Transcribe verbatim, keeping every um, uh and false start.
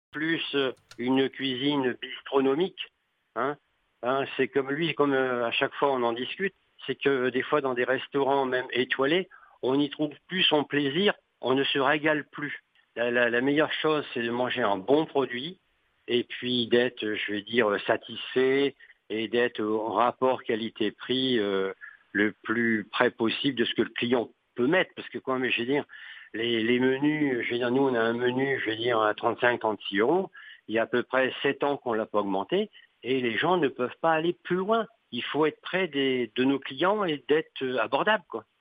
plus euh, une cuisine bistronomique. Hein. Hein, c'est comme lui, comme euh, à chaque fois on en discute, c'est que euh, des fois dans des restaurants même étoilés, on n'y trouve plus son plaisir, on ne se régale plus. La, la- la meilleure chose, c'est de manger un bon produit et puis d'être, euh, je vais dire, euh, satisfait et d'être au rapport qualité-prix euh, le plus près possible de ce que le client peut mettre. Parce que quoi, mais je veux dire, les, les menus, je veux dire, nous on a un menu, je veux dire, à trente-cinq, trente-six euros. Il y a à peu près sept ans qu'on ne l'a pas augmenté et les gens ne peuvent pas aller plus loin. Il faut être près des, de nos clients et d'être euh, abordable, quoi.